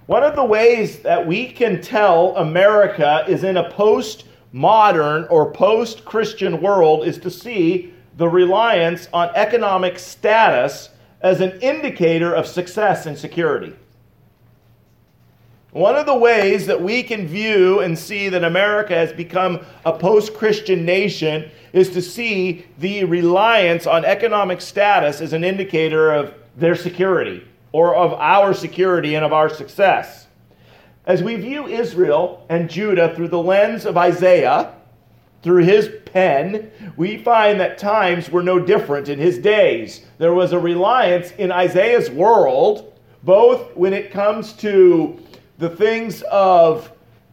One of the ways that we can tell America is in a post-modern or post-Christian world is to see the reliance on economic status as an indicator of success and security. One of the ways that we can view and see that America has become a post-Christian nation is to see the reliance on economic status as an indicator of their security, or of our security and of our success. As we view Israel and Judah through the lens of Isaiah, through his pen, we find that times were no different in his days. There was a reliance in Isaiah's world, both when it comes to the things of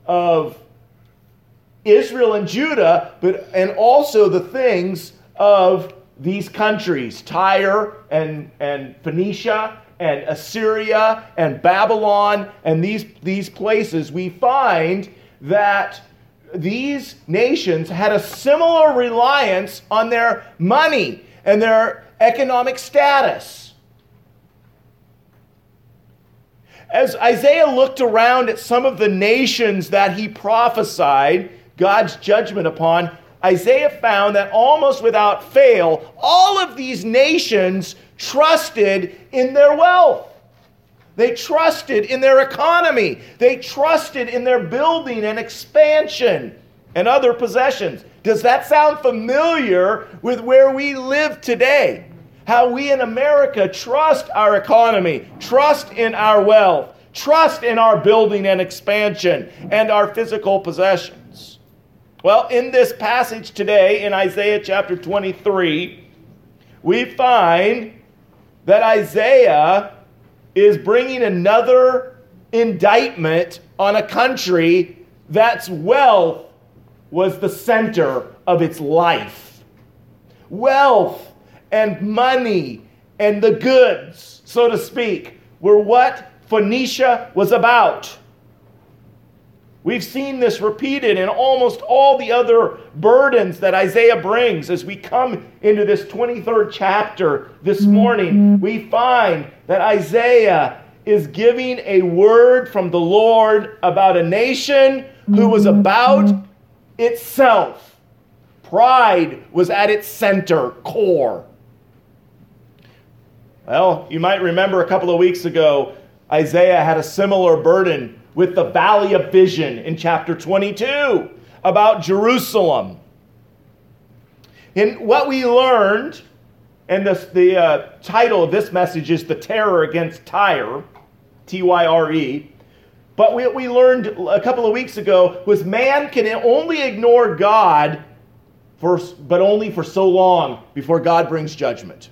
Israel and Judah, and also the things of these countries, Tyre and Phoenicia and Assyria and Babylon and these places. We find that these nations had a similar reliance on their money and their economic status. As Isaiah looked around at some of the nations that he prophesied God's judgment upon, Isaiah found that almost without fail, all of these nations trusted in their wealth. They trusted in their economy. They trusted in their building and expansion and other possessions. Does that sound familiar with where we live today? How we in America trust our economy, trust in our wealth, trust in our building and expansion and our physical possessions. Well, in this passage today, in Isaiah chapter 23, we find that Isaiah is bringing another indictment on a country that's wealth was the center of its life. Wealth and money and the goods, so to speak, were what Phoenicia was about. We've seen this repeated in almost all the other burdens that Isaiah brings. As we come into this 23rd chapter this morning, we find that Isaiah is giving a word from the Lord about a nation who was about itself. Pride was at its center, core. Well, you might remember a couple of weeks ago, Isaiah had a similar burden with the Valley of Vision in chapter 22 about Jerusalem. And what we learned, and the title of this message is The Terror Against Tyre, Tyre. But what we learned a couple of weeks ago was man can only ignore God, but only for so long before God brings judgment.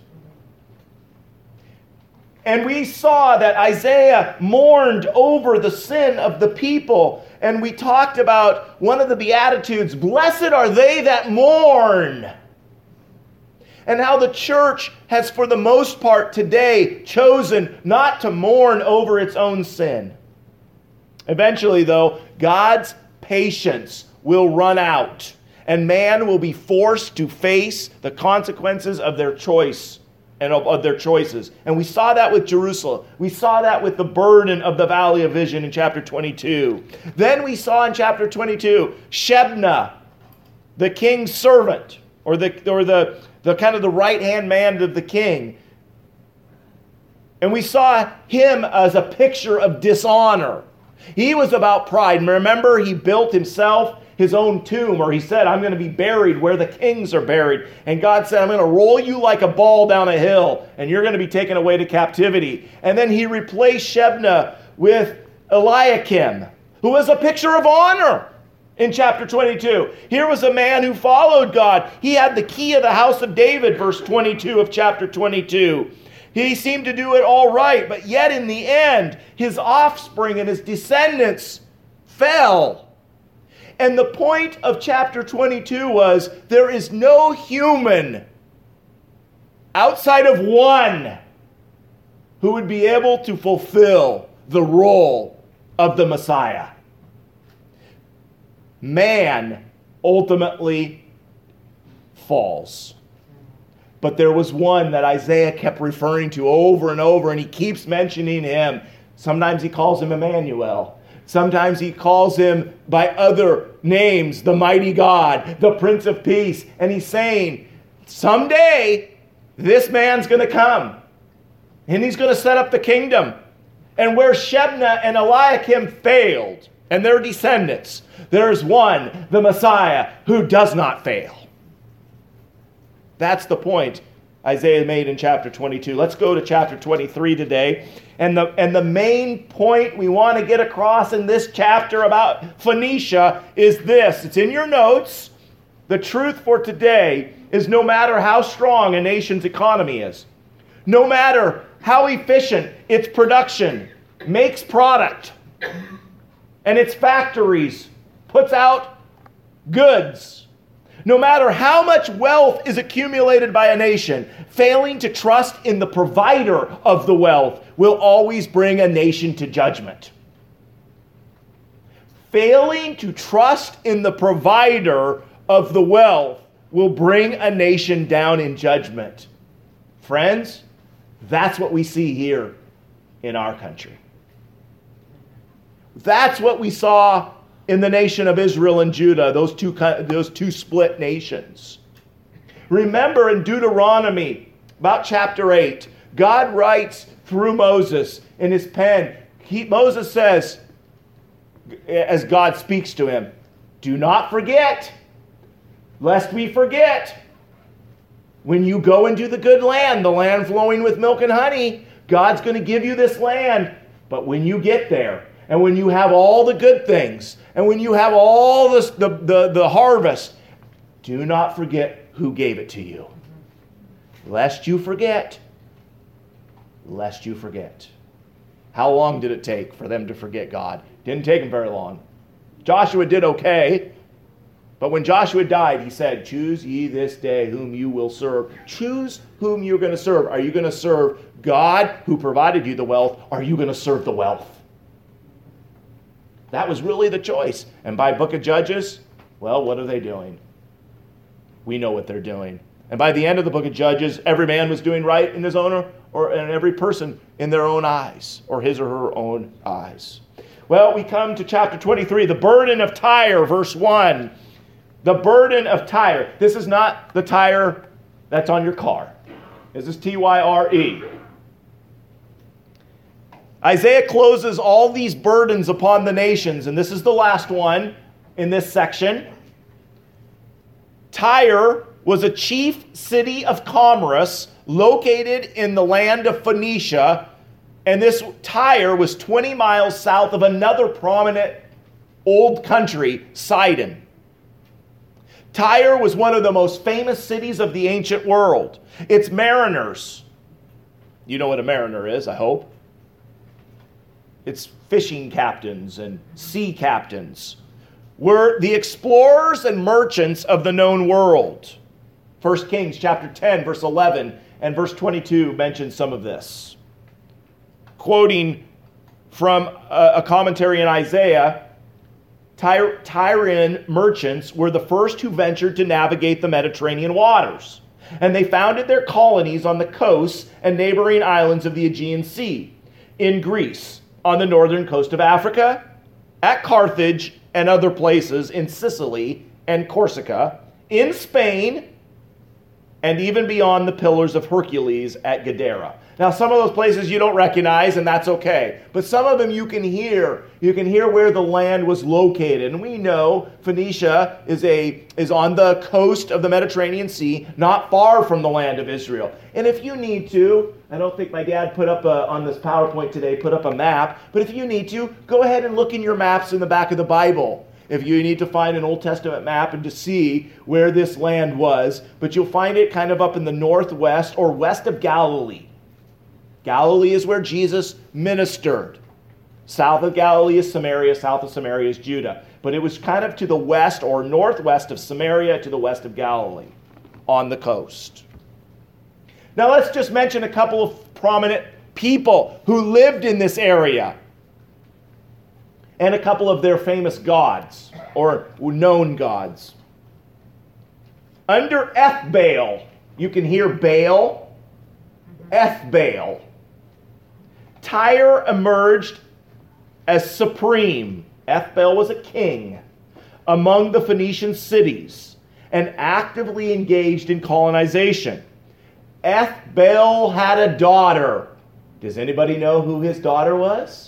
And we saw that Isaiah mourned over the sin of the people. And we talked about one of the Beatitudes, blessed are they that mourn. And how the church has, for the most part today, chosen not to mourn over its own sin. Eventually, though, God's patience will run out. And man will be forced to face the consequences of their choice. And of their choices. And we saw that with Jerusalem. We saw that with the burden of the Valley of Vision in chapter 22. Then we saw in chapter 22, Shebna, the king's servant, or the kind of the right-hand man of the king. And we saw him as a picture of dishonor. He was about pride. And remember, he built himself his own tomb, or he said, I'm going to be buried where the kings are buried. And God said, I'm going to roll you like a ball down a hill, and you're going to be taken away to captivity. And then he replaced Shebna with Eliakim, who was a picture of honor in chapter 22. Here was a man who followed God. He had the key of the house of David, verse 22 of chapter 22. He seemed to do it all right, but yet in the end, his offspring and his descendants fell. And the point of chapter 22 was, there is no human outside of one who would be able to fulfill the role of the Messiah. Man ultimately falls. But there was one that Isaiah kept referring to over and over, and he keeps mentioning him, Sometimes he calls him Emmanuel. Sometimes he calls him by other names, the mighty God, the Prince of Peace. And he's saying, someday this man's going to come. And he's going to set up the kingdom. And where Shebna and Eliakim failed, and their descendants, there's one, the Messiah, who does not fail. That's the point Isaiah made in chapter 22. Let's go to chapter 23 today. And the main point we want to get across in this chapter about Phoenicia is this. It's in your notes. The truth for today is no matter how strong a nation's economy is, no matter how efficient its production makes product, and its factories puts out goods, no matter how much wealth is accumulated by a nation, failing to trust in the provider of the wealth will always bring a nation to judgment. Failing to trust in the provider of the wealth will bring a nation down in judgment. Friends, that's what we see here in our country. That's what we saw in the nation of Israel and Judah, those two split nations. Remember in Deuteronomy, about chapter 8, God writes through Moses in his pen. Moses says, as God speaks to him, do not forget, lest we forget. When you go into the good land, the land flowing with milk and honey, God's going to give you this land. But when you get there, and when you have all the good things, and when you have all this, the harvest, do not forget who gave it to you. Lest you forget. Lest you forget. How long did it take for them to forget God? Didn't take them very long. Joshua did okay. But when Joshua died, he said, choose ye this day whom you will serve. Choose whom you're going to serve. Are you going to serve God who provided you the wealth? Or are you going to serve the wealth? That was really the choice. And by Book of Judges, well, what are they doing? We know what they're doing. And by the end of the Book of Judges, every man was doing right in his own, and every person in their own eyes, or his or her own eyes. Well, we come to chapter 23, the burden of Tyre, verse 1. The burden of Tyre. This is not the tire that's on your car. This is Tyre. Isaiah closes all these burdens upon the nations, and this is the last one in this section. Tyre was a chief city of commerce located in the land of Phoenicia, and this Tyre was 20 miles south of another prominent old country, Sidon. Tyre was one of the most famous cities of the ancient world. Its mariners, you know what a mariner is, I hope. Its fishing captains and sea captains were the explorers and merchants of the known world. 1 Kings chapter 10, verse 11 and verse 22 mention some of this. Quoting from a commentary in Isaiah, Tyrian merchants were the first who ventured to navigate the Mediterranean waters, and they founded their colonies on the coasts and neighboring islands of the Aegean Sea, in Greece, on the northern coast of Africa, at Carthage and other places in Sicily and Corsica, in Spain, and even beyond the Pillars of Hercules at Gadara. Now, some of those places you don't recognize, and that's okay. But some of them you can hear. You can hear where the land was located. And we know Phoenicia is on the coast of the Mediterranean Sea, not far from the land of Israel. And if you need to, I don't think my dad put up on this PowerPoint today, put up a map. But if you need to, go ahead and look in your maps in the back of the Bible. If you need to find an Old Testament map and to see where this land was. But you'll find it kind of up in the northwest or west of Galilee. Galilee is where Jesus ministered. South of Galilee is Samaria. South of Samaria is Judah. But it was kind of to the west or northwest of Samaria, to the west of Galilee, on the coast. Now let's just mention a couple of prominent people who lived in this area, and a couple of their famous gods, or known gods. Under Ethbaal, you can hear Baal, Ethbaal. Tyre emerged as supreme. Ethbaal was a king among the Phoenician cities and actively engaged in colonization. Ethbaal had a daughter. Does anybody know who his daughter was?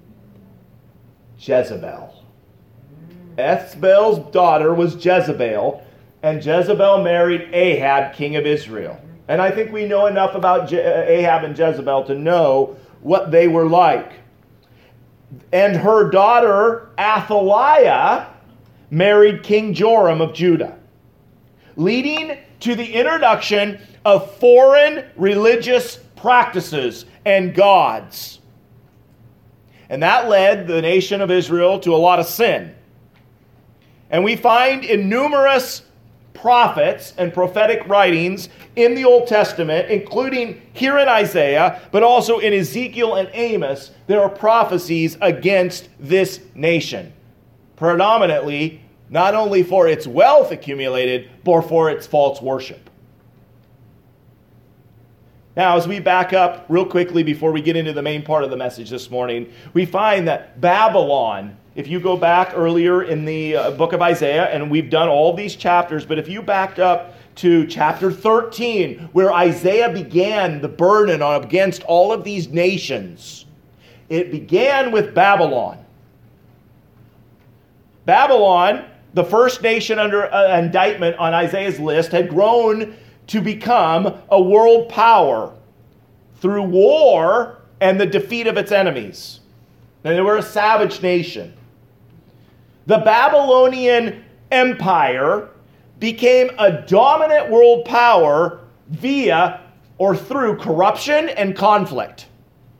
Jezebel. Ethbaal's daughter was Jezebel, and Jezebel married Ahab, king of Israel. And I think we know enough about Ahab and Jezebel to know what they were like. And her daughter, Athaliah, married King Joram of Judah, leading to the introduction of foreign religious practices and gods. And that led the nation of Israel to a lot of sin. And we find in numerous prophets and prophetic writings in the Old Testament, including here in Isaiah, but also in Ezekiel and Amos, there are prophecies against this nation. Predominantly, not only for its wealth accumulated, but for its false worship. Now, as we back up real quickly before we get into the main part of the message this morning, we find that Babylon, if you go back earlier in the book of Isaiah, and we've done all these chapters, but if you backed up to chapter 13, where Isaiah began the burden against all of these nations, it began with Babylon. Babylon, the first nation under indictment on Isaiah's list, had grown to become a world power through war and the defeat of its enemies. And they were a savage nation. The Babylonian Empire became a dominant world power via or through corruption and conflict.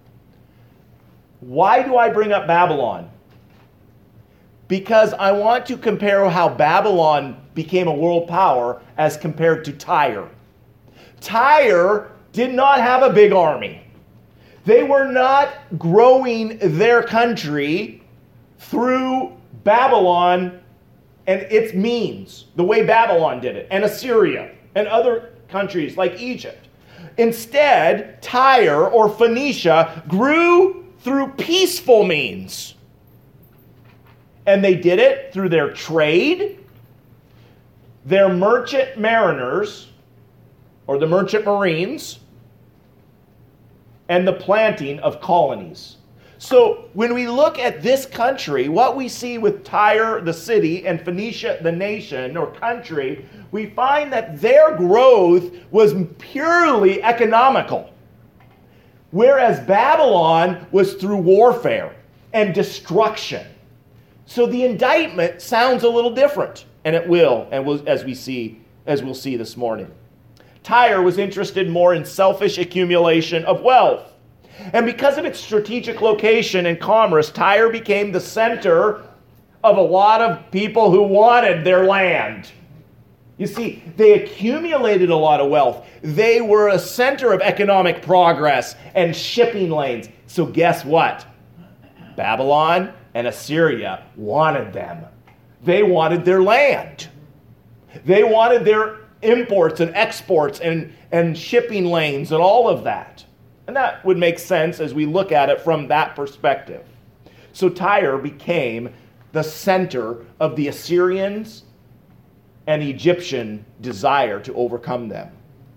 Why do I bring up Babylon? Because I want to compare how Babylon became a world power as compared to Tyre. Tyre did not have a big army. They were not growing their country through Babylon and its means, the way Babylon did it, and Assyria, and other countries like Egypt. Instead, Tyre or Phoenicia grew through peaceful means. And they did it through their trade, their merchant mariners, or the merchant marines, and the planting of colonies. So when we look at this country, what we see with Tyre, the city, and Phoenicia, the nation or country, we find that their growth was purely economical. Whereas Babylon was through warfare and destruction. So the indictment sounds a little different, and it will, as we'll see this morning. Tyre was interested more in selfish accumulation of wealth. And because of its strategic location and commerce, Tyre became the center of a lot of people who wanted their land. You see, they accumulated a lot of wealth. They were a center of economic progress and shipping lanes. So guess what? Babylon and Assyria wanted them. They wanted their land. They wanted their imports and exports and shipping lanes and all of that. And that would make sense as we look at it from that perspective. So Tyre became the center of the Assyrians and Egyptian desire to overcome them.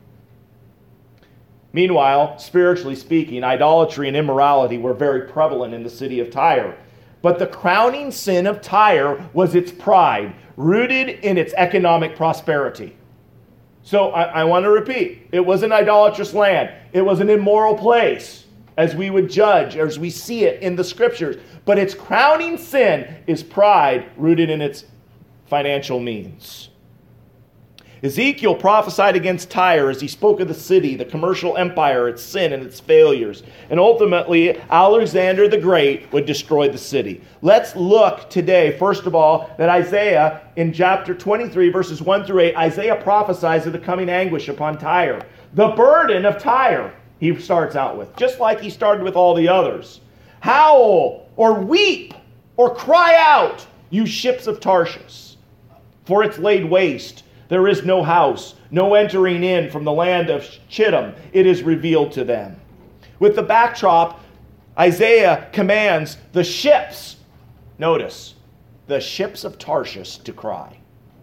Meanwhile, spiritually speaking, idolatry and immorality were very prevalent in the city of Tyre. But the crowning sin of Tyre was its pride, rooted in its economic prosperity. So I want to repeat, it was an idolatrous land. It was an immoral place, as we would judge, as we see it in the scriptures. But its crowning sin is pride rooted in its financial means. Ezekiel prophesied against Tyre as he spoke of the city, the commercial empire, its sin and its failures. And ultimately, Alexander the Great would destroy the city. Let's look today, first of all, that Isaiah, in chapter 23, verses 1 through 8, Isaiah prophesies of the coming anguish upon Tyre. The burden of Tyre, he starts out with, just like he started with all the others. Howl, or weep, or cry out, you ships of Tarshish, for it's laid waste. There is no house, no entering in from the land of Chittim. It is revealed to them. With the backdrop Isaiah commands the ships, notice, the ships of Tarshish to cry.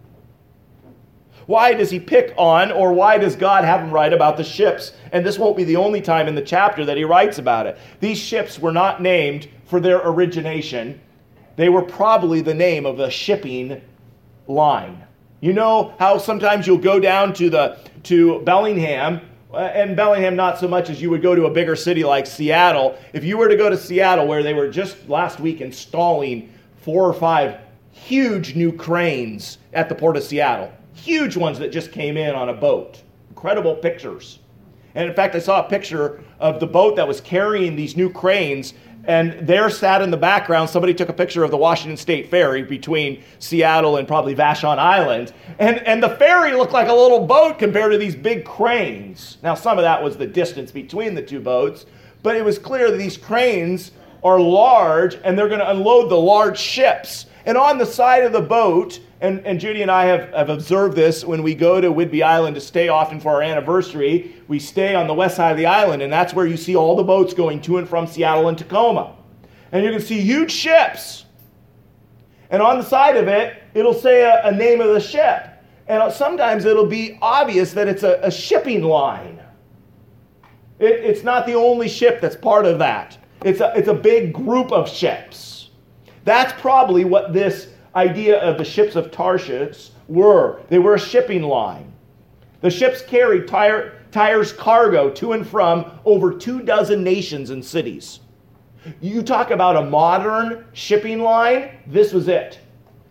Why does he pick on, or why does God have him write about the ships? And this won't be the only time in the chapter that he writes about it. These ships were not named for their origination. They were probably the name of a shipping line. You know how sometimes you'll go down to Bellingham, and Bellingham not so much as you would go to a bigger city like Seattle. If you were to go to Seattle, where they were just last week installing 4 or 5 huge new cranes at the Port of Seattle. Huge ones that just came in on a boat. Incredible pictures. And in fact, I saw a picture of the boat that was carrying these new cranes, and there sat in the background, somebody took a picture of the Washington State Ferry between Seattle and probably Vashon Island, and the ferry looked like a little boat compared to these big cranes. Now, some of that was the distance between the two boats, but it was clear that these cranes are large, and they're going to unload the large ships. And on the side of the boat, and Judy and I have observed this when we go to Whidbey Island to stay often for our anniversary. We stay on the west side of the island, and that's where you see all the boats going to and from Seattle and Tacoma. And you can see huge ships. And on the side of it, it'll say a name of the ship. And sometimes it'll be obvious that it's a shipping line. It's not the only ship that's part of that. It's a big group of ships. That's probably what this idea of the ships of Tarshish were. They were a shipping line. The ships carried Tyre's cargo to and from over 24 nations and cities. You talk about a modern shipping line, this was it.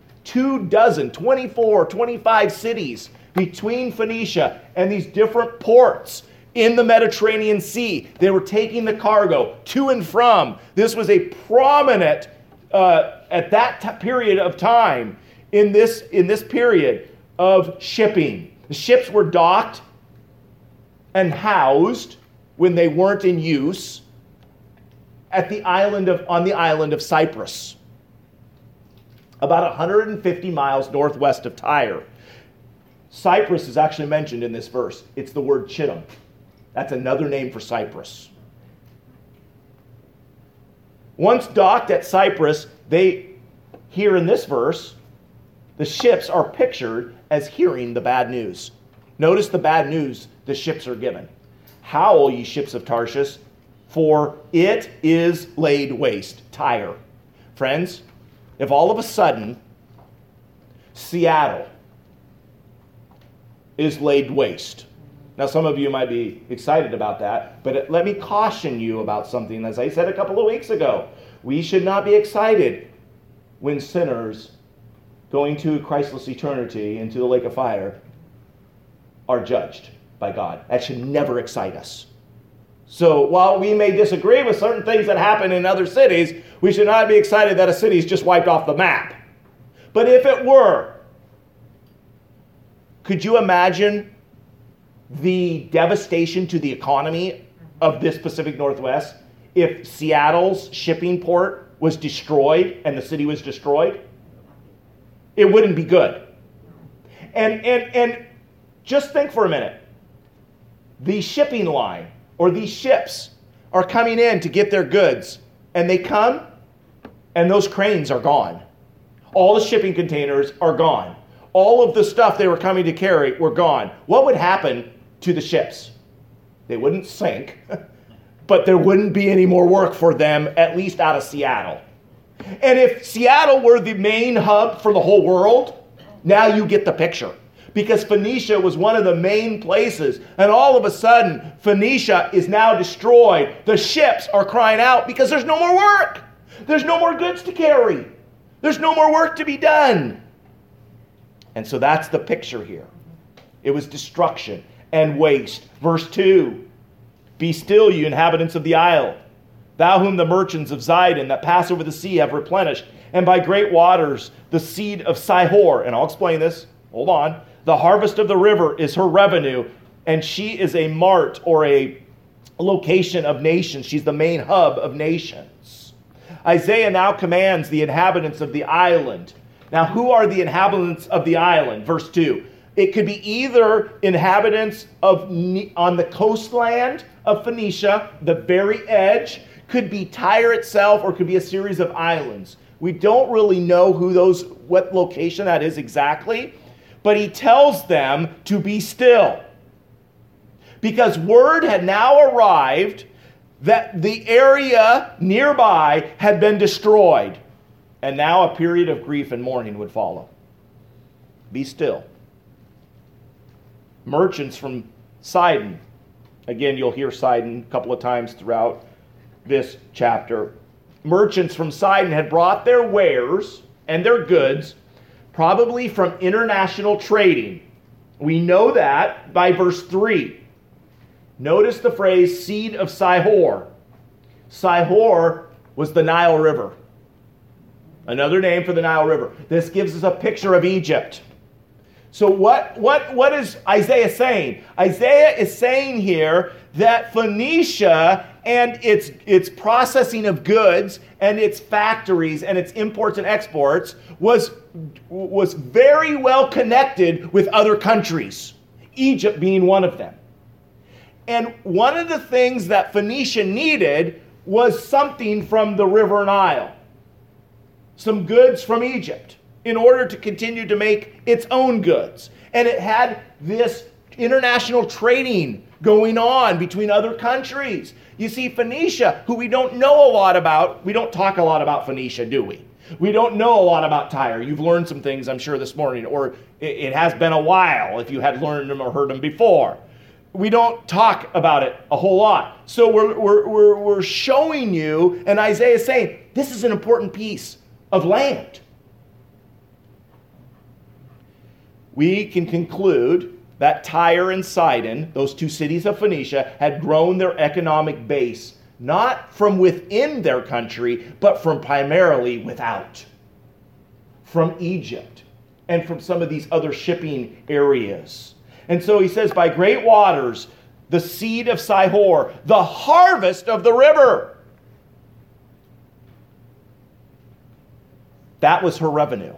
24, 25 cities between Phoenicia and these different ports in the Mediterranean Sea. They were taking the cargo to and from. This was a prominent at that period of time, in this period of shipping. The ships were docked and housed when they weren't in use on the island of Cyprus, about 150 miles northwest of Tyre. Cyprus is actually mentioned in this verse. It's the word Chittim. That's another name for Cyprus. Once docked at Cyprus, here in this verse, the ships are pictured as hearing the bad news. Notice the bad news the ships are given. Howl, ye ships of Tarshish, for it is laid waste. Tyre. Friends, if all of a sudden Seattle is laid waste. Now, some of you might be excited about that, but let me caution you about something. As I said a couple of weeks ago, we should not be excited when sinners going to Christless eternity into the lake of fire are judged by God. That should never excite us. So while we may disagree with certain things that happen in other cities, we should not be excited that a city is just wiped off the map. But if it were, could you imagine the devastation to the economy of this Pacific Northwest if Seattle's shipping port was destroyed and the city was destroyed? It wouldn't be good. And just think for a minute. The shipping line or these ships are coming in to get their goods, and they come and those cranes are gone. All the shipping containers are gone. All of the stuff they were coming to carry were gone. What would happen to the ships? They wouldn't sink, but there wouldn't be any more work for them, at least out of Seattle. And if Seattle were the main hub for the whole world, now you get the picture. Because Phoenicia was one of the main places, and all of a sudden, Phoenicia is now destroyed. The ships are crying out because there's no more work. There's no more goods to carry. There's no more work to be done. And so that's the picture here. It was destruction and waste. Verse 2, be still, you inhabitants of the isle, thou whom the merchants of Zidon that pass over the sea have replenished, and by great waters the seed of Sihor. And I'll explain this. Hold on. The harvest of the river is her revenue, and she is a mart or a location of nations. She's the main hub of nations. Isaiah now commands the inhabitants of the island. Now, who are the inhabitants of the island? Verse 2. It could be either inhabitants on the coastland of Phoenicia, the very edge. Could be Tyre itself, or could be a series of islands. We don't really know what location that is exactly, but he tells them to be still. Because word had now arrived that the area nearby had been destroyed, and now a period of grief and mourning would follow. Be still. Merchants from Sidon. Again, you'll hear Sidon a couple of times throughout this chapter. Merchants from Sidon had brought their wares and their goods, probably from international trading. We know that by verse 3. Notice the phrase, seed of Sihor. Sihor was the Nile River. Another name for the Nile River. This gives us a picture of Egypt. So what is Isaiah saying? Isaiah is saying here that Phoenicia and its processing of goods and its factories and its imports and exports was very well connected with other countries, Egypt being one of them. And one of the things that Phoenicia needed was something from the River Nile, some goods from Egypt, in order to continue to make its own goods. And it had this international trading going on between other countries. You see, Phoenicia, who we don't know a lot about, we don't talk a lot about Phoenicia, do we? We don't know a lot about Tyre. You've learned some things, I'm sure, this morning, or it has been a while if you had learned them or heard them before. We don't talk about it a whole lot. So we're showing you, and Isaiah is saying, this is an important piece of land. We can conclude that Tyre and Sidon, those two cities of Phoenicia, had grown their economic base, not from within their country, but from primarily without. From Egypt and from some of these other shipping areas. And so he says, by great waters, the seed of Sihor, the harvest of the river. That was her revenue.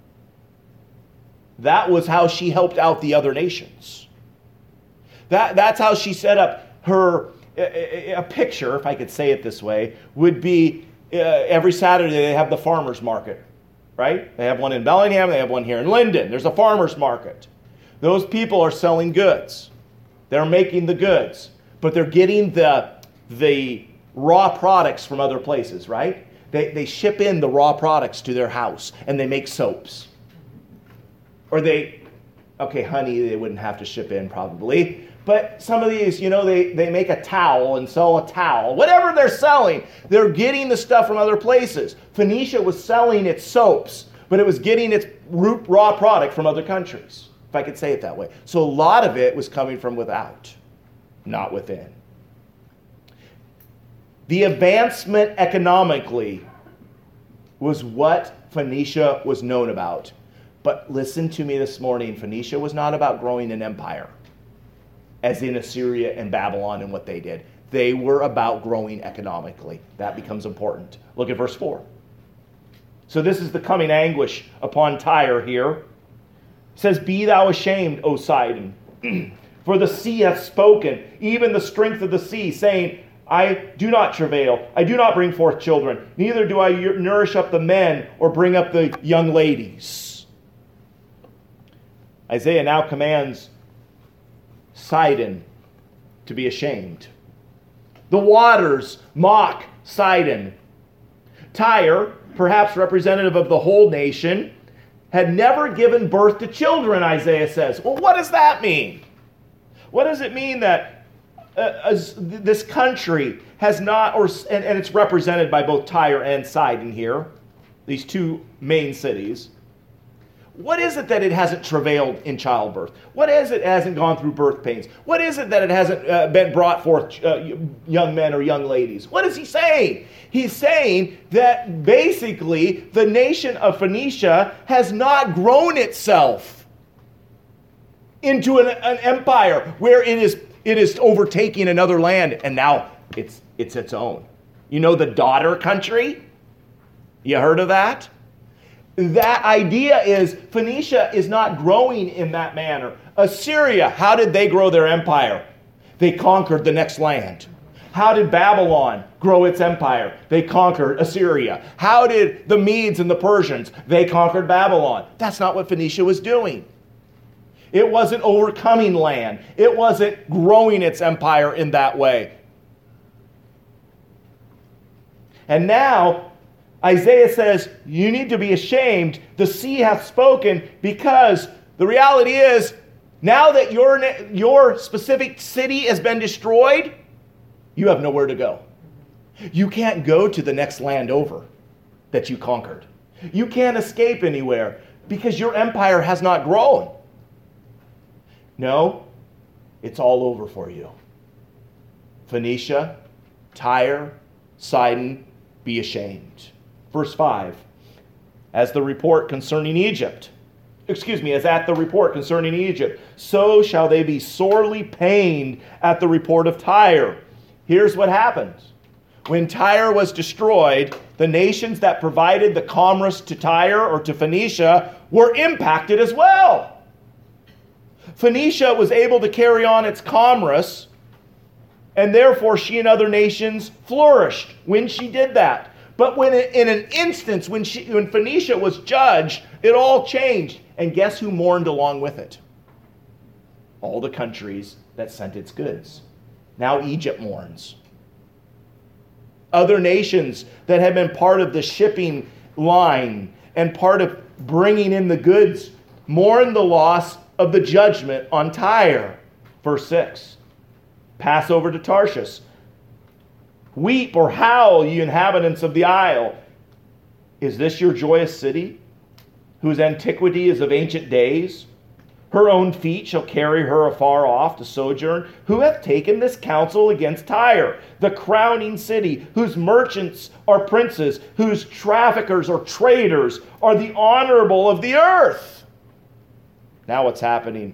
That was how she helped out the other nations. That's how she set up her, a picture, if I could say it this way, would be every Saturday they have the farmer's market, right? They have one in Bellingham, they have one here in Linden. There's a farmer's market. Those people are selling goods. They're making the goods, but they're getting the raw products from other places, right? They ship in the raw products to their house, and they make soaps. Or honey, they wouldn't have to ship in probably. But some of these, they make a towel and sell a towel. Whatever they're selling, they're getting the stuff from other places. Phoenicia was selling its soaps, but it was getting its raw product from other countries, if I could say it that way. So a lot of it was coming from without, not within. The advancement economically was what Phoenicia was known about. But listen to me this morning, Phoenicia was not about growing an empire, as in Assyria and Babylon and what they did. They were about growing economically. That becomes important. Look at verse 4. So this is the coming anguish upon Tyre here. It says, be thou ashamed, O Sidon, for the sea hath spoken, even the strength of the sea, saying, I do not travail, I do not bring forth children, neither do I nourish up the men or bring up the young ladies. Isaiah now commands Sidon to be ashamed. The waters mock Sidon. Tyre, perhaps representative of the whole nation, had never given birth to children, Isaiah says. Well, what does that mean? What does it mean that this country has not, and it's represented by both Tyre and Sidon here, these two main cities. What is it that it hasn't travailed in childbirth? What is it hasn't gone through birth pains? What is it that it hasn't been brought forth young men or young ladies? What is he saying? He's saying that basically the nation of Phoenicia has not grown itself into an empire where it is overtaking another land, and now it's its own. You know the daughter country? You heard of that? That idea is Phoenicia is not growing in that manner. Assyria, how did they grow their empire? They conquered the next land. How did Babylon grow its empire? They conquered Assyria. How did the Medes and the Persians? They conquered Babylon. That's not what Phoenicia was doing. It wasn't overcoming land. It wasn't growing its empire in that way. And now, Isaiah says, you need to be ashamed. The sea hath spoken, because the reality is, now that your specific city has been destroyed, you have nowhere to go. You can't go to the next land over that you conquered. You can't escape anywhere because your empire has not grown. No, it's all over for you. Phoenicia, Tyre, Sidon, be ashamed. Verse 5, as at the report concerning Egypt, so shall they be sorely pained at the report of Tyre. Here's what happens. When Tyre was destroyed, the nations that provided the commerce to Tyre or to Phoenicia were impacted as well. Phoenicia was able to carry on its commerce, and therefore she and other nations flourished when she did that. But when in an instance, when Phoenicia was judged, it all changed. And guess who mourned along with it? All the countries that sent its goods. Now Egypt mourns. Other nations that had been part of the shipping line and part of bringing in the goods mourn the loss of the judgment on Tyre. Verse 6. Pass over to Tarshish. Weep or howl, ye inhabitants of the isle. Is this your joyous city, whose antiquity is of ancient days? Her own feet shall carry her afar off to sojourn. Who hath taken this counsel against Tyre, the crowning city, whose merchants are princes, whose traffickers or traders are the honorable of the earth? Now what's happening?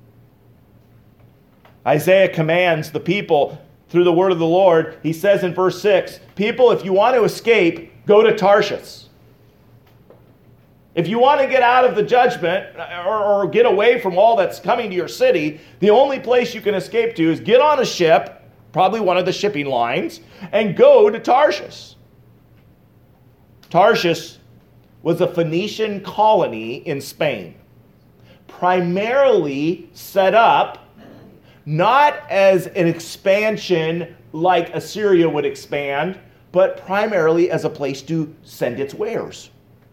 Isaiah commands the people through the word of the Lord. He says in verse 6, people, if you want to escape, go to Tarshish. If you want to get out of the judgment or get away from all that's coming to your city, the only place you can escape to is get on a ship, probably one of the shipping lines, and go to Tarshish. Tarshish was a Phoenician colony in Spain, primarily set up not as an expansion like Assyria would expand, but primarily as a place to send its wares.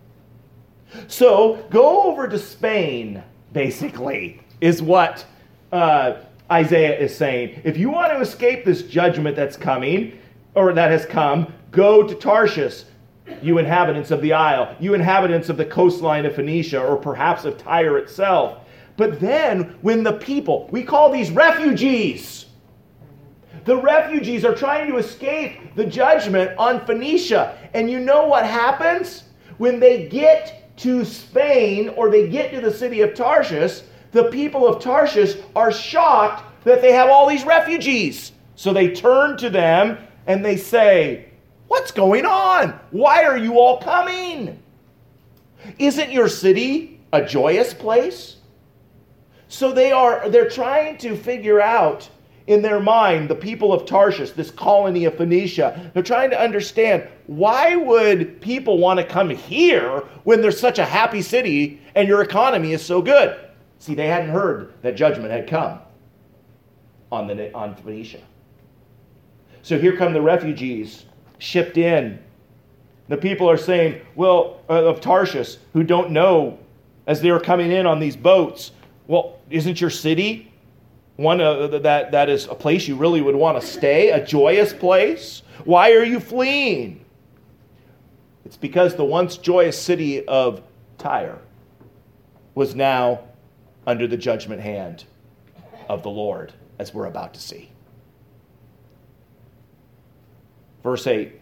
So go over to Spain, basically, is what Isaiah is saying. If you want to escape this judgment that's coming, or that has come, go to Tarshish, you inhabitants of the isle, you inhabitants of the coastline of Phoenicia, or perhaps of Tyre itself. But then, when the people, we call these refugees, the refugees are trying to escape the judgment on Phoenicia. And you know what happens? When they get to Spain, or they get to the city of Tarshish, the people of Tarshish are shocked that they have all these refugees. So they turn to them and they say, what's going on? Why are you all coming? Isn't your city a joyous place? So they're trying to figure out in their mind, the people of Tarshish, this colony of Phoenicia, they're trying to understand, why would people want to come here when there's such a happy city and your economy is so good? See, they hadn't heard that judgment had come on Phoenicia. So here come the refugees shipped in. The people are saying, of Tarshish, who don't know as they are coming in on these boats, well, isn't your city one that is a place you really would want to stay, a joyous place? Why are you fleeing? It's because the once joyous city of Tyre was now under the judgment hand of the Lord, as we're about to see. Verse 8.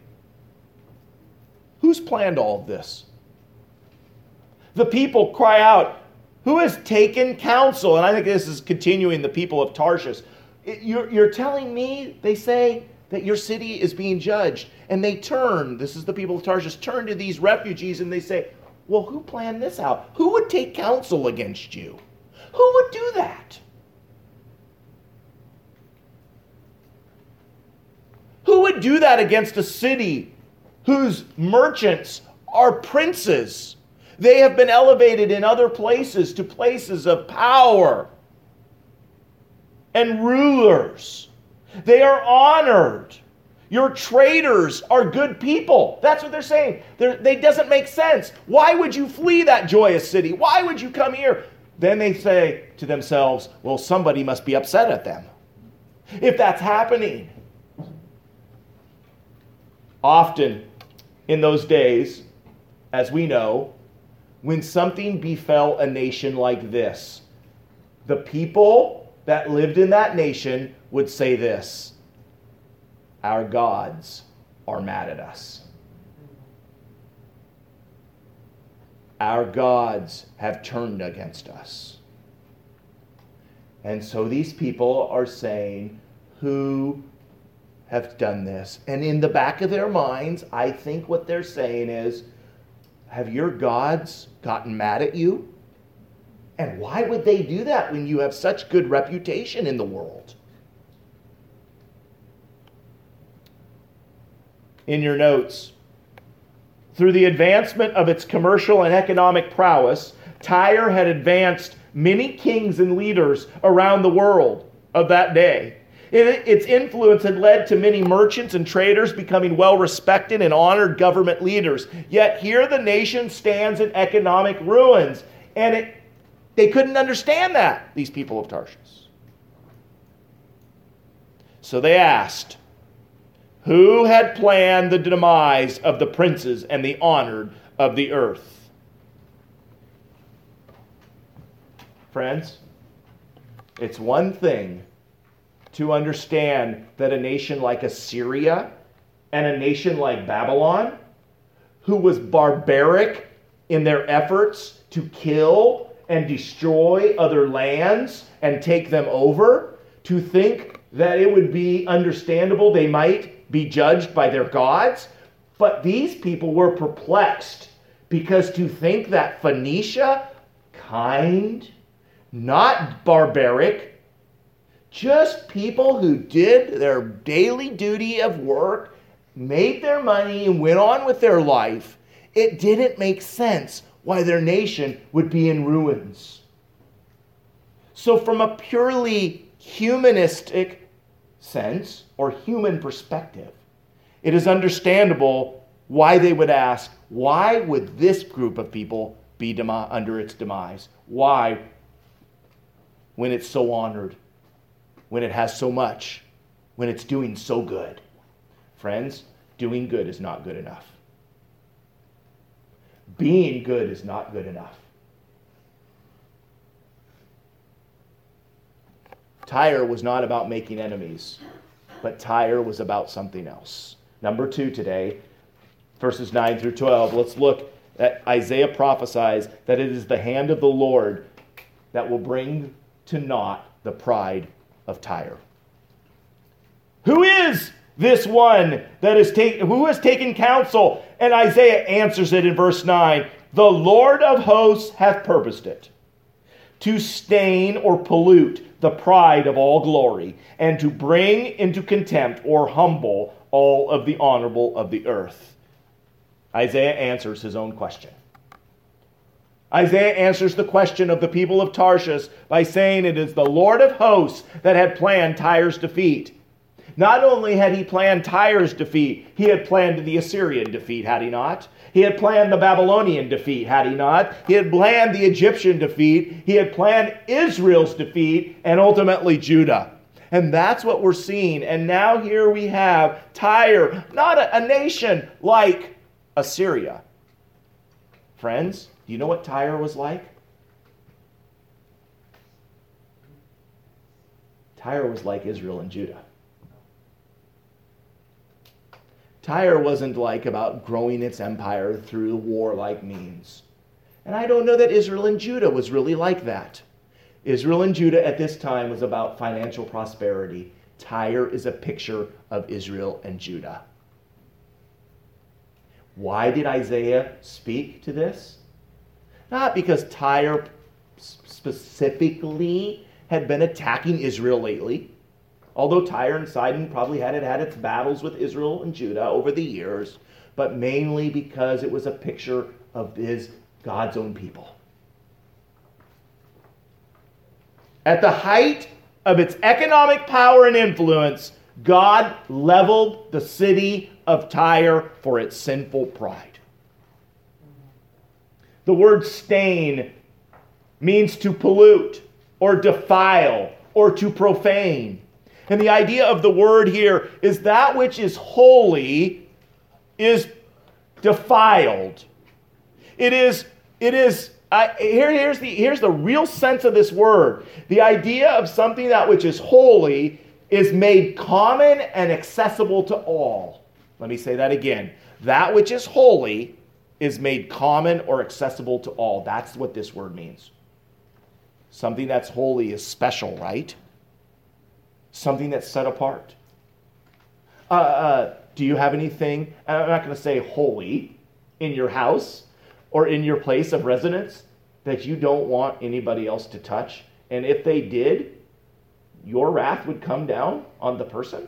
Who's planned all of this? The people cry out, who has taken counsel? And I think this is continuing the people of Tarshish. You're telling me, they say, that your city is being judged. And they turn, this is the people of Tarshish, turn to these refugees and they say, well, who planned this out? Who would take counsel against you? Who would do that? would do that against a city whose merchants are princes? They have been elevated in other places to places of power and rulers. They are honored. Your traders are good people. That's what they're saying. They doesn't make sense. Why would you flee that joyous city? Why would you come here? Then they say to themselves, well, somebody must be upset at them. If that's happening. Often in those days, as we know, when something befell a nation like this, the people that lived in that nation would say this: our gods are mad at us. Our gods have turned against us. And so these people are saying, who have done this? And in the back of their minds, I think what they're saying is, have your gods gotten mad at you? And why would they do that when you have such good reputation in the world? In your notes, through the advancement of its commercial and economic prowess, Tyre had advanced many kings and leaders around the world of that day. Its influence had led to many merchants and traders becoming well-respected and honored government leaders. Yet here the nation stands in economic ruins. And they couldn't understand that, these people of Tarshish. So they asked, who had planned the demise of the princes and the honored of the earth? Friends, it's one thing to understand that a nation like Assyria and a nation like Babylon, who was barbaric in their efforts to kill and destroy other lands and take them over, to think that it would be understandable they might be judged by their gods. But these people were perplexed, because to think that Phoenicia, kind, not barbaric, just people who did their daily duty of work, made their money, and went on with their life, it didn't make sense why their nation would be in ruins. So from a purely humanistic sense, or human perspective, it is understandable why they would ask, why would this group of people be under its demise? Why, when it's so honored, when it has so much, when it's doing so good? Friends, doing good is not good enough. Being good is not good enough. Tyre was not about making enemies, but Tyre was about something else. Number 2 today, verses 9 through 12. Let's look at Isaiah prophesies that it is the hand of the Lord that will bring to naught the pride of Tyre. Who is this one that is who has taken counsel? And Isaiah answers it in verse 9. The Lord of hosts hath purposed it, to stain or pollute the pride of all glory, and to bring into contempt or humble all of the honorable of the earth. Isaiah answers his own question. Isaiah answers the question of the people of Tarshish by saying it is the Lord of hosts that had planned Tyre's defeat. Not only had he planned Tyre's defeat, he had planned the Assyrian defeat, had he not? He had planned the Babylonian defeat, had he not? He had planned the Egyptian defeat. He had planned Israel's defeat, and ultimately Judah. And that's what we're seeing. And now here we have Tyre, not a nation like Assyria. Friends, do you know what Tyre was like? Tyre was like Israel and Judah. Tyre wasn't like about growing its empire through warlike means. And I don't know that Israel and Judah was really like that. Israel and Judah at this time was about financial prosperity. Tyre is a picture of Israel and Judah. Why did Isaiah speak to this? Not because Tyre specifically had been attacking Israel lately. Although Tyre and Sidon probably had its battles with Israel and Judah over the years, but mainly because it was a picture of God's own people. At the height of its economic power and influence, God leveled the city of Tyre for its sinful pride. The word stain means to pollute or defile or to profane. And the idea of the word here is that which is holy is defiled. Here's the real sense of this word. The idea of something that which is holy is made common and accessible to all. Let me say that again. That which is holy is made common or accessible to all. That's what this word means. Something that's holy is special, right? Something that's set apart. Do you have anything, I'm not going to say holy, in your house or in your place of residence that you don't want anybody else to touch? And if they did, your wrath would come down on the person?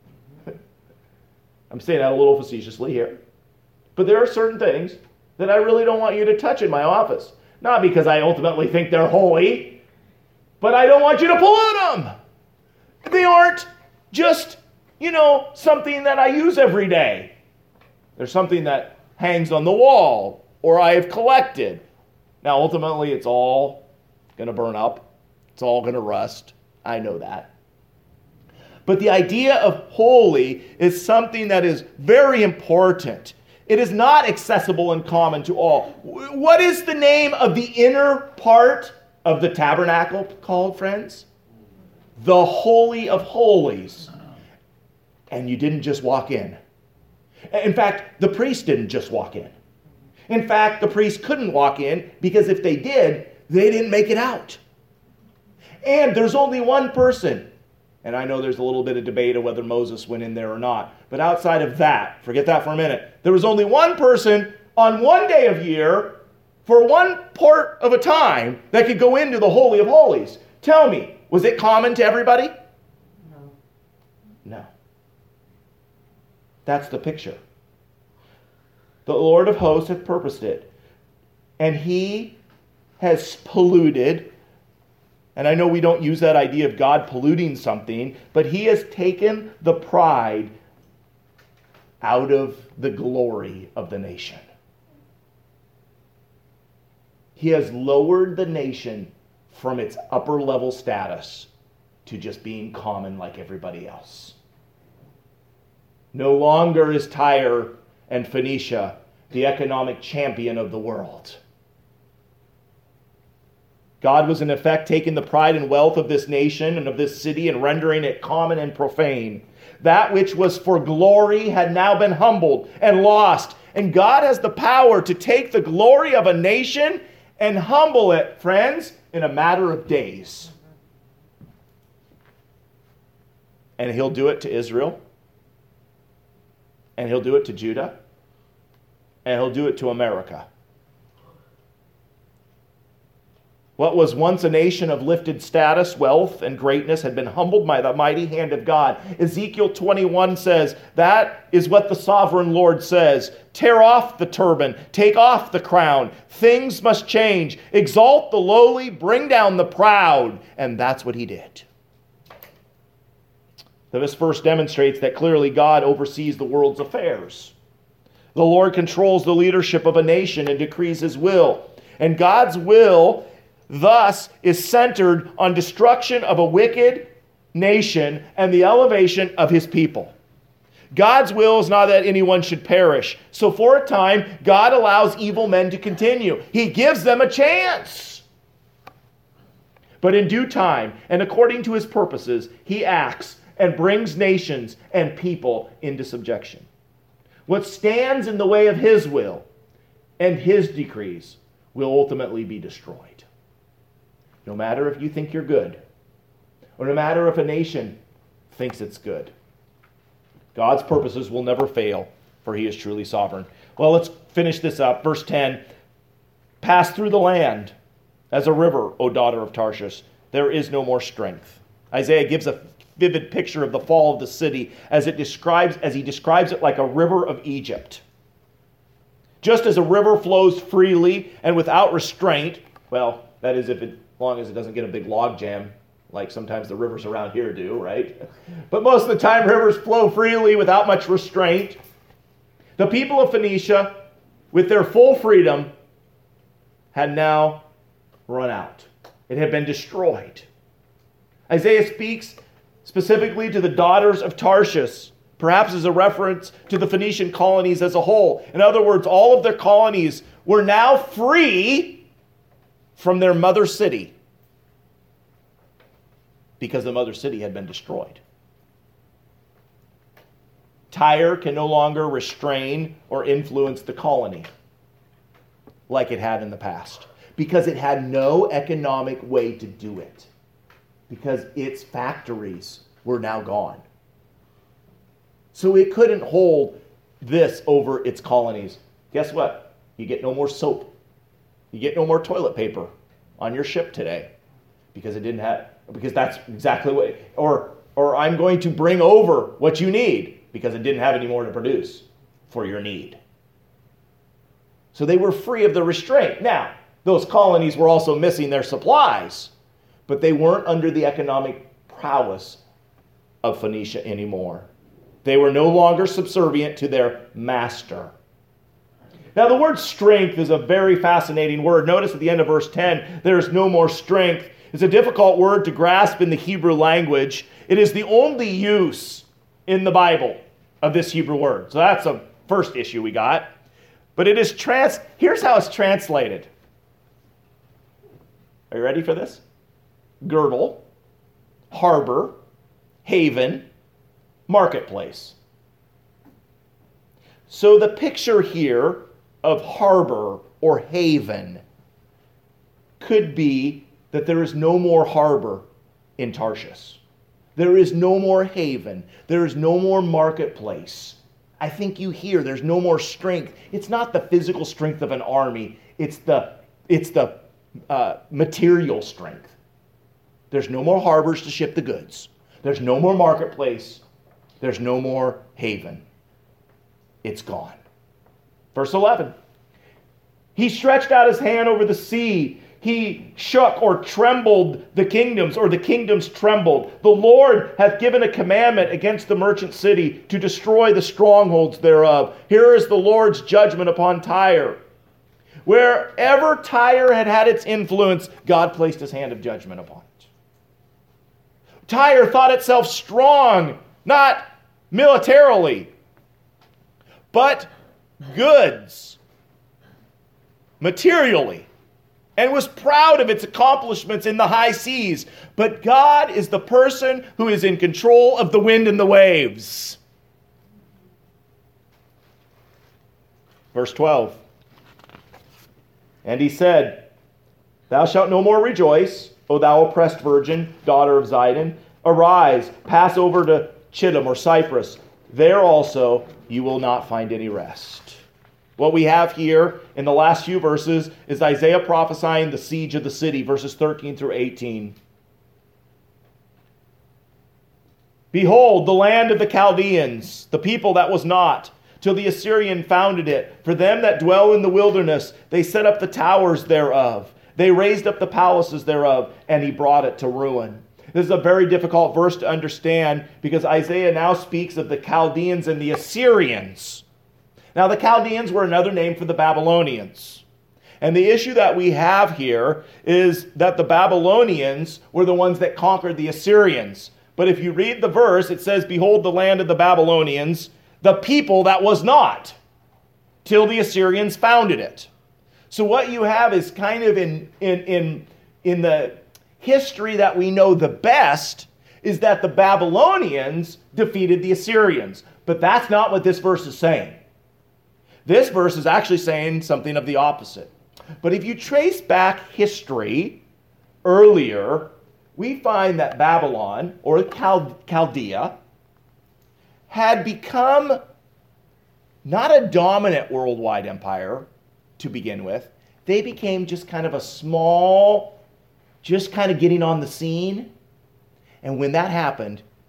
I'm saying that a little facetiously here. But there are certain things that I really don't want you to touch in my office. Not because I ultimately think they're holy, but I don't want you to pollute them. They aren't just, something that I use every day. There's something that hangs on the wall or I have collected. Now, ultimately, it's all going to burn up. It's all going to rust. I know that. But the idea of holy is something that is very important. It is not accessible and common to all. What is the name of the inner part of the tabernacle called, friends? The Holy of Holies. And you didn't just walk in. In fact, the priest didn't just walk in. In fact, the priest couldn't walk in because if they did, they didn't make it out. And there's only one person. And I know there's a little bit of debate of whether Moses went in there or not. But outside of that, forget that for a minute. There was only one person on one day of year for one part of a time that could go into the Holy of Holies. Tell me, was it common to everybody? No. That's the picture. The Lord of hosts hath purposed it. And he has polluted. And I know we don't use that idea of God polluting something, but he has taken the pride out of the glory of the nation. He has lowered the nation from its upper level status to just being common like everybody else. No longer is Tyre and Phoenicia the economic champion of the world. God was in effect taking the pride and wealth of this nation and of this city and rendering it common and profane. That which was for glory had now been humbled and lost. And God has the power to take the glory of a nation and humble it, friends, in a matter of days. And he'll do it to Israel. And he'll do it to Judah. And he'll do it to America. What was once a nation of lifted status, wealth, and greatness had been humbled by the mighty hand of God. Ezekiel 21 says, that is what the sovereign Lord says. Tear off the turban, take off the crown. Things must change. Exalt the lowly, bring down the proud. And that's what he did. This verse demonstrates that clearly God oversees the world's affairs. The Lord controls the leadership of a nation and decrees his will. And God's will thus is centered on destruction of a wicked nation and the elevation of his people. God's will is not that anyone should perish. So for a time, God allows evil men to continue. He gives them a chance. But in due time, and according to his purposes, he acts and brings nations and people into subjection. What stands in the way of his will and his decrees will ultimately be destroyed. No matter if you think you're good, or no matter if a nation thinks it's good. God's purposes will never fail, for he is truly sovereign. Well, let's finish this up. Verse 10, pass through the land as a river, O daughter of Tarshish. There is no more strength. Isaiah gives a vivid picture of the fall of the city as he describes it like a river of Egypt. Just as a river flows freely and without restraint, well, that is as long as it doesn't get a big log jam, like sometimes the rivers around here do, right? But most of the time, rivers flow freely without much restraint. The people of Phoenicia, with their full freedom, had now run out. It had been destroyed. Isaiah speaks specifically to the daughters of Tarshish, perhaps as a reference to the Phoenician colonies as a whole. In other words, all of their colonies were now free from their mother city because the mother city had been destroyed. Tyre can no longer restrain or influence the colony like it had in the past because it had no economic way to do it because its factories were now gone. So it couldn't hold this over its colonies. Guess what? You get no more soap. You get no more toilet paper on your ship today because that's exactly what, or I'm going to bring over what you need because it didn't have any more to produce for your need. So they were free of the restraint. Now, those colonies were also missing their supplies, but they weren't under the economic prowess of Phoenicia anymore. They were no longer subservient to their master. Now, the word strength is a very fascinating word. Notice at the end of verse 10, there is no more strength. It's a difficult word to grasp in the Hebrew language. It is the only use in the Bible of this Hebrew word. So that's the first issue we got. But it is here's how it's translated. Are you ready for this? Girdle, harbor, haven, marketplace. So the picture here of harbor or haven could be that there is no more harbor in Tarshish. There is no more haven. There is no more marketplace. I think you hear there's no more strength. It's not the physical strength of an army. It's the material strength. There's no more harbors to ship the goods. There's no more marketplace. There's no more haven. It's gone. Verse 11. He stretched out his hand over the sea. He shook or trembled the kingdoms, or the kingdoms trembled. The Lord hath given a commandment against the merchant city to destroy the strongholds thereof. Here is the Lord's judgment upon Tyre. Wherever Tyre had had its influence, God placed his hand of judgment upon it. Tyre thought itself strong, not militarily, but goods, materially, and was proud of its accomplishments in the high seas. But God is the person who is in control of the wind and the waves. Verse 12. And he said, Thou shalt no more rejoice, O thou oppressed virgin, daughter of Zidon. Arise, pass over to Chittim or Cyprus. There also you will not find any rest. What we have here in the last few verses is Isaiah prophesying the siege of the city, verses 13 through 18. Behold, the land of the Chaldeans, the people that was not, till the Assyrian founded it. For them that dwell in the wilderness, they set up the towers thereof. They raised up the palaces thereof, and he brought it to ruin. This is a very difficult verse to understand because Isaiah now speaks of the Chaldeans and the Assyrians. Now, the Chaldeans were another name for the Babylonians. And the issue that we have here is that the Babylonians were the ones that conquered the Assyrians. But if you read the verse, it says, Behold the land of the Babylonians, the people that was not, till the Assyrians founded it. So what you have is kind of in the history that we know the best is that the Babylonians defeated the Assyrians. But that's not what this verse is saying. This verse is actually saying something of the opposite. But if you trace back history earlier, we find that Babylon, or Chaldea, had become not a dominant worldwide empire to begin with. They became just kind of a small, just kind of getting on the scene. And when that happened,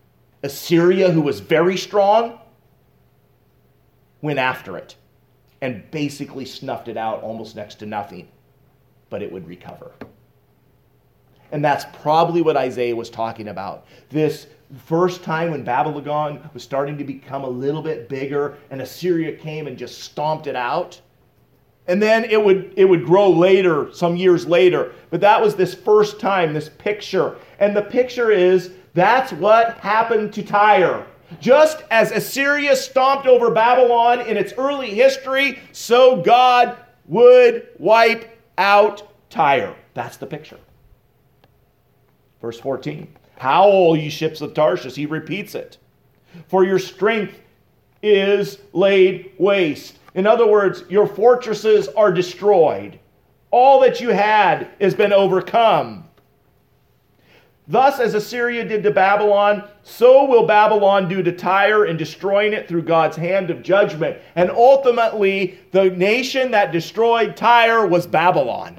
Assyria, who was very strong, went after it and basically snuffed it out almost next to nothing, but it would recover. And that's probably what Isaiah was talking about. This first time when Babylon was starting to become a little bit bigger and Assyria came and just stomped it out. And then it would grow later, some years later. But that was this first time, this picture. And the picture is, that's what happened to Tyre. Just as Assyria stomped over Babylon in its early history, so God would wipe out Tyre. That's the picture. Verse 14. Howl, ye ships of Tarshish. He repeats it. For your strength is laid waste. In other words, your fortresses are destroyed. All that you had has been overcome. Thus, as Assyria did to Babylon, so will Babylon do to Tyre in destroying it through God's hand of judgment. And ultimately, the nation that destroyed Tyre was Babylon.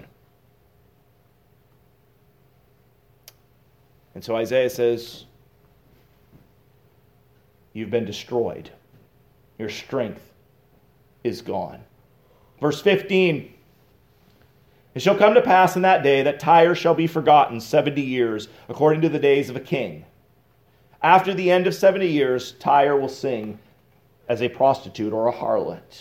And so Isaiah says, you've been destroyed. Your strength is gone. Verse 15, it shall come to pass in that day that Tyre shall be forgotten 70 years, according to the days of a king. After the end of 70 years, Tyre will sing as a prostitute or a harlot.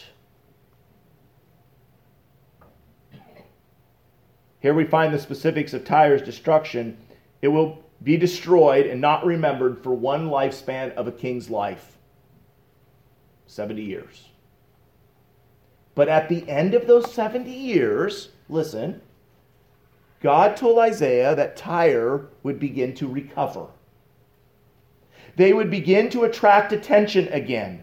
Here we find the specifics of Tyre's destruction. It will be destroyed and not remembered for one lifespan of a king's life. 70 years. But at the end of those 70 years, listen, God told Isaiah that Tyre would begin to recover. They would begin to attract attention again.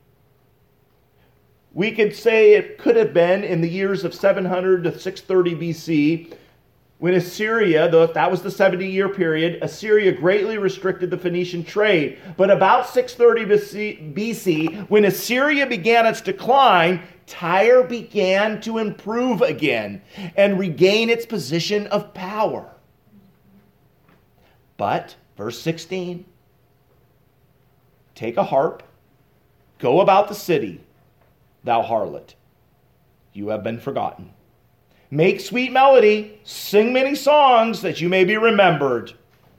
We could say it could have been in the years of 700 to 630 BC, when Assyria, that was the 70-year period, Assyria greatly restricted the Phoenician trade. But about 630 BC, when Assyria began its decline, Tyre began to improve again and regain its position of power. But, verse 16, take a harp, go about the city, thou harlot. You have been forgotten. Make sweet melody, sing many songs that you may be remembered.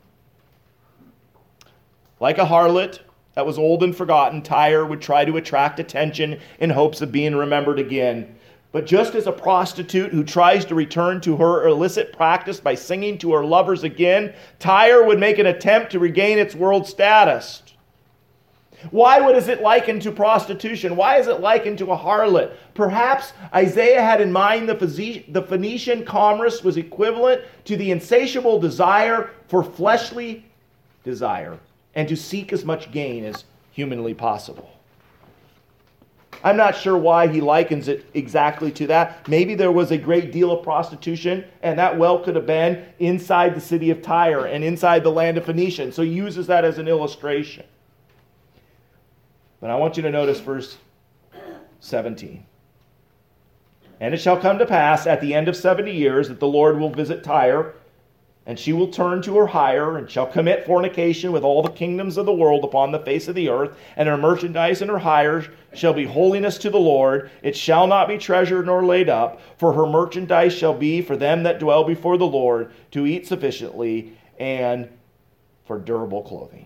Like a harlot that was old and forgotten, Tyre would try to attract attention in hopes of being remembered again. But just as a prostitute who tries to return to her illicit practice by singing to her lovers again, Tyre would make an attempt to regain its world status. Why is it likened to prostitution? Why is it likened to a harlot? Perhaps Isaiah had in mind the Phoenician commerce was equivalent to the insatiable desire for fleshly desire and to seek as much gain as humanly possible. I'm not sure why he likens it exactly to that. Maybe there was a great deal of prostitution, and that well could have been inside the city of Tyre and inside the land of Phoenicia. So he uses that as an illustration. But I want you to notice verse 17. And it shall come to pass at the end of 70 years that the Lord will visit Tyre, and she will turn to her hire, and shall commit fornication with all the kingdoms of the world upon the face of the earth, and her merchandise and her hire shall be holiness to the Lord. It shall not be treasured nor laid up, for her merchandise shall be for them that dwell before the Lord, to eat sufficiently, and for durable clothing.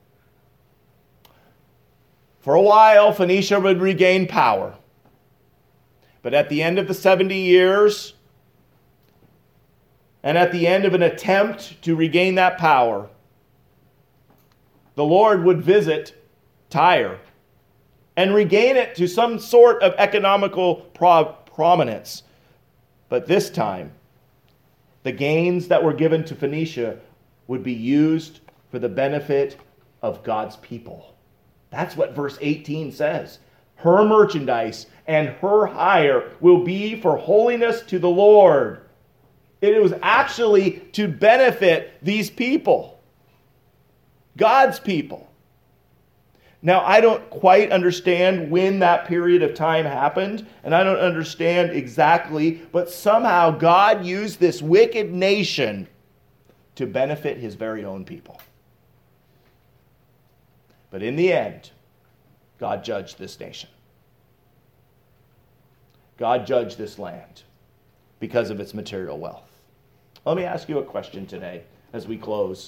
For a while, Phoenicia would regain power. But at the end of the 70 years, and at the end of an attempt to regain that power, the Lord would visit Tyre and regain it to some sort of economical prominence. But this time, the gains that were given to Phoenicia would be used for the benefit of God's people. That's what verse 18 says. Her merchandise and her hire will be for holiness to the Lord. It was actually to benefit these people, God's people. Now, I don't quite understand when that period of time happened, and I don't understand exactly, but somehow God used this wicked nation to benefit his very own people. But in the end, God judged this nation. God judged this land because of its material wealth. Let me ask you a question today as we close.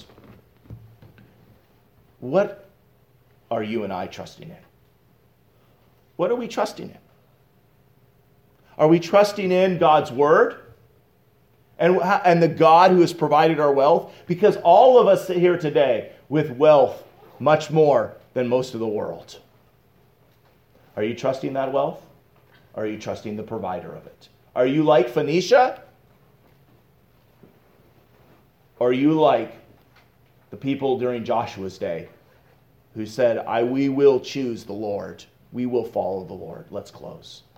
What are you and I trusting in? What are we trusting in? Are we trusting in God's word and the God who has provided our wealth? Because all of us sit here today with wealth much more than most of the world. Are you trusting that wealth? Or are you trusting the provider of it? Are you like Phoenicia? Or are you like the people during Joshua's day who said, we will choose the Lord. We will follow the Lord. Let's close.